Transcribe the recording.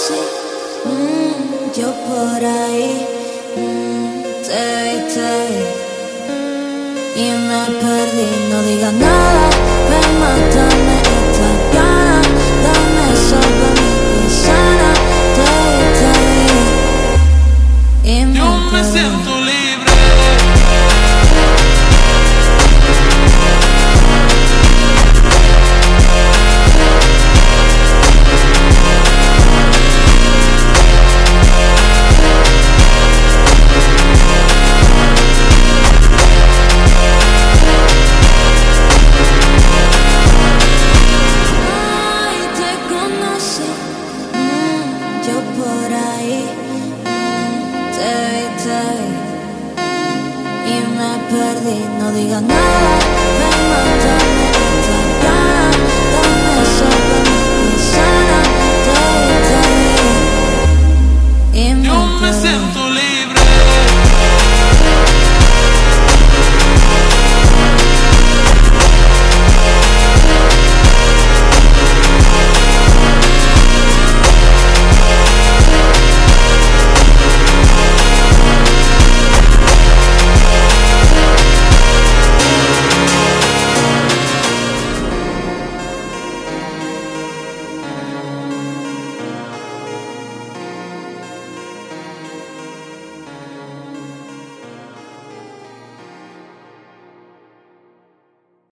conocí, yo por ahí te vi y me perdí. No digas nada, ven, mátame esta gana, dame sopa mi insana. Te vi y me Yo me perdí. siento libre. Yo por ahí te vi y me perdí. No digas nada, ven, mátame.